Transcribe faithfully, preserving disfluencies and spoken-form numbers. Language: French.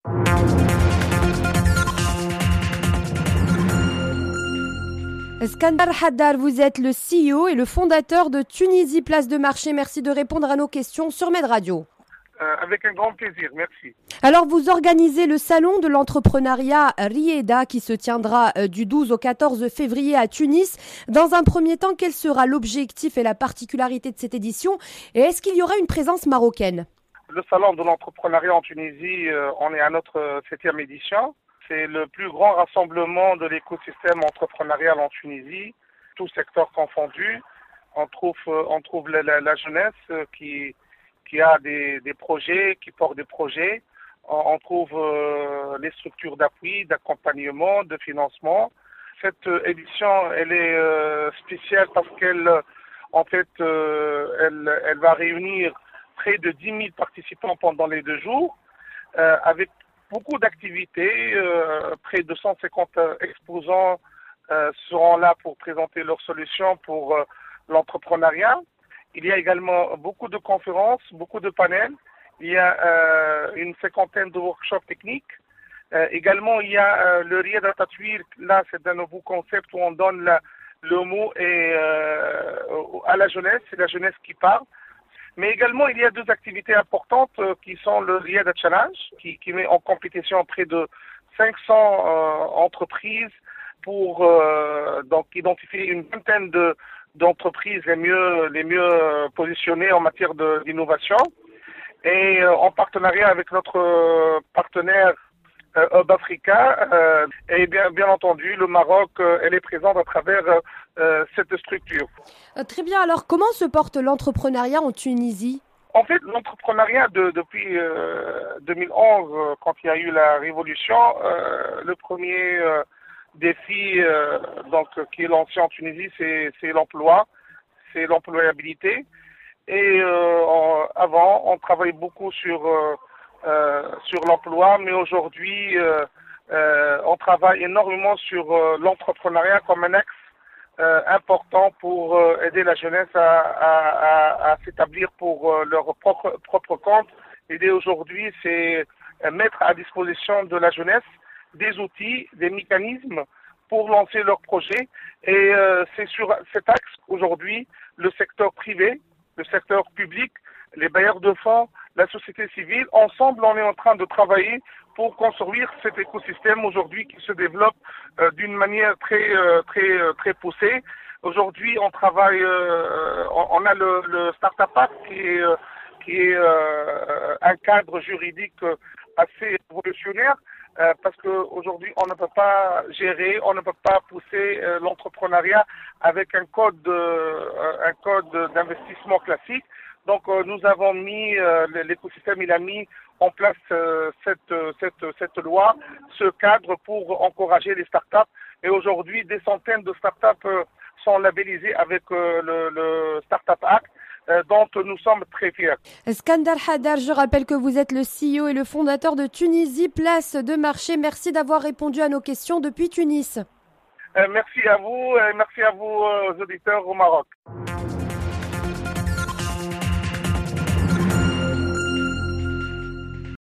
Skandar Haddar, vous êtes le C E O et le fondateur de Tunisie Place de Marché. Merci de répondre à nos questions sur Med Radio. Euh, avec un grand plaisir, merci. Alors, vous organisez le salon de l'entrepreneuriat Rieda qui se tiendra du douze au quatorze février à Tunis. Dans un premier temps, quel sera l'objectif et la particularité de cette édition? Et est-ce qu'il y aura une présence marocaine? Le salon de l'entrepreneuriat en Tunisie, euh, on est à notre septième édition. C'est le plus grand rassemblement de l'écosystème entrepreneurial en Tunisie, tout secteur confondu. On trouve, euh, on trouve la, la, la jeunesse qui, qui a des, des projets, qui porte des projets. On, on trouve euh, les structures d'appui, d'accompagnement, de financement. Cette édition, elle est euh, spéciale parce qu'elle, en fait, euh, elle, elle va réunir près de dix mille participants pendant les deux jours, euh, avec beaucoup d'activités. Euh, près de cent cinquante exposants euh, seront là pour présenter leurs solutions pour euh, l'entrepreneuriat. Il y a également beaucoup de conférences, beaucoup de panels. Il y a euh, une cinquantaine de workshops techniques. Euh, également, il y a euh, le Rieda Tatouir. Là, c'est un nouveau concept où on donne la, le mot et, euh, à la jeunesse. C'est la jeunesse qui parle. Mais également, il y a deux activités importantes euh, qui sont le Rieda Challenge, qui, qui met en compétition près de cinq cents euh, entreprises pour euh, donc identifier une vingtaine de, d'entreprises les mieux, les mieux positionnées en matière de, d'innovation. Et euh, en partenariat avec notre euh, partenaire euh, Hub Africa, euh, et bien, bien entendu, le Maroc, euh, elle est présente à travers euh, cette structure. Euh, très bien, alors comment se porte l'entrepreneuriat en Tunisie? En fait, l'entrepreneuriat de, depuis euh, deux mille onze, euh, quand il y a eu la révolution, euh, le premier euh, défi euh, donc, qui est lancé en Tunisie, c'est, c'est l'emploi, c'est l'employabilité. Et euh, en, avant, on travaillait beaucoup sur euh, euh, sur l'emploi, mais aujourd'hui, euh, euh, on travaille énormément sur euh, l'entrepreneuriat comme un axe euh, important pour euh, aider la jeunesse à, à, à, à s'établir pour euh, leur propre propre compte. L'idée aujourd'hui, c'est mettre à disposition de la jeunesse des outils, des mécanismes pour lancer leurs projets. Et euh, c'est sur cet axe qu'aujourd'hui, le secteur privé, le secteur public, les bailleurs de fonds, la société civile, ensemble, on est en train de travailler pour construire cet écosystème aujourd'hui qui se développe euh, d'une manière très euh, très euh, très poussée. Aujourd'hui, on travaille, euh, on, on a le, le Startup Act qui est euh, qui est euh, un cadre juridique assez révolutionnaire. Euh, parce qu'aujourd'hui, on ne peut pas gérer, on ne peut pas pousser euh, l'entrepreneuriat avec un code, euh, un code d'investissement classique. Donc, euh, nous avons mis, euh, l'écosystème, il a mis en place euh, cette, cette, cette loi, ce cadre pour encourager les startups. Et aujourd'hui, des centaines de startups euh, sont labellisées avec euh, le, le Startup Act, dont nous sommes très fiers. Skandar Haddar, je rappelle que vous êtes le C E O et le fondateur de Tunisie Place de Marché. Merci d'avoir répondu à nos questions depuis Tunis. Euh, merci à vous et merci à vous, aux auditeurs au Maroc.